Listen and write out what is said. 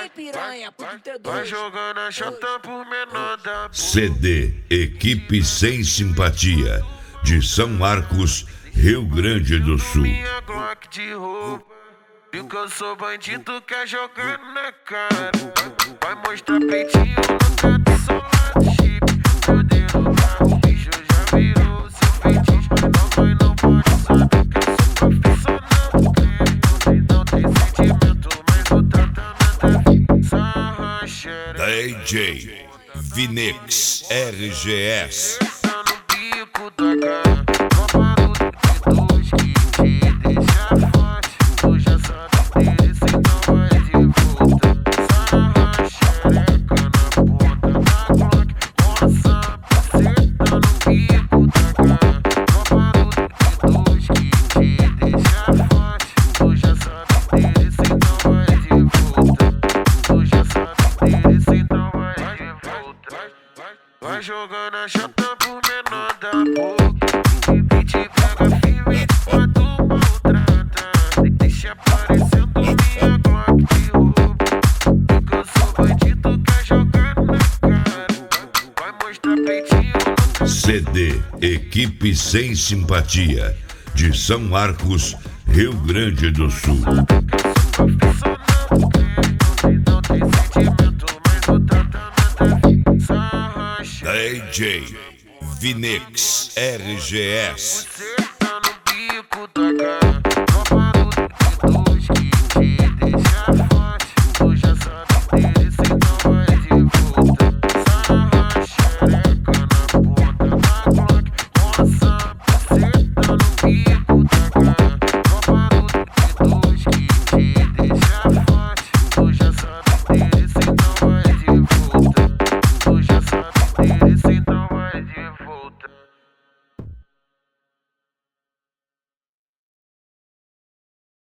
piranha, puto T2. Vai jogando a chata por menor da CD Equipe Sem Simpatia, de São Marcos, Rio Grande do Sul. minha Glock de roupa. Viu que eu sou bandido, quer jogar na cara. Vai mostrar peitinho no canto, só lá do chip. Vou derrubar o bicho, já virou seu feitiço. Mamãe não pode saber que eu sou profissional. Não tem sentimento, mas o tratamento é fixo. Sarra xereca. DJ Vinix RGS. Tá no bico da cara. Tropa do T2 que te deixa forte. Tu já sabe desse, então vai de volta. Sarra xereca na ponta da Glock. Nossa, parceira, tá no bico da cara. Tropa do T2 que te deixa forte. Tu já sabe desse, então vai de volta. Tu já sabe desse, então vai de volta. Vai jogando a chata por menor da boca. E te pega firme enquanto maltrata. Deixa aparecendo minha Glock de roupa. Porque eu sou bandido, quer jogar na cara. Vai mostrar peitinho no CD Equipe Sem Simpatia, de São Marcos, Rio Grande do Sul. não tem sentimento, mas o tratamento é fixo. DJ Vinix RGS.